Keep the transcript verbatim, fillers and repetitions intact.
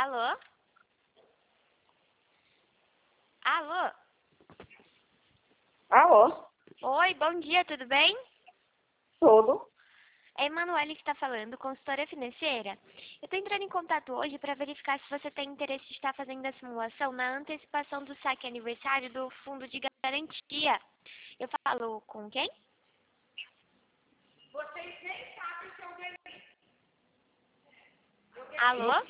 Alô? Alô? Alô? Oi, bom dia, tudo bem? Tudo? É a Emanuele que está falando, consultora financeira. Eu estou entrando em contato hoje para verificar se você tem interesse de estar fazendo a simulação na antecipação do saque aniversário do Fundo de Garantia. Eu falo com quem? Alô?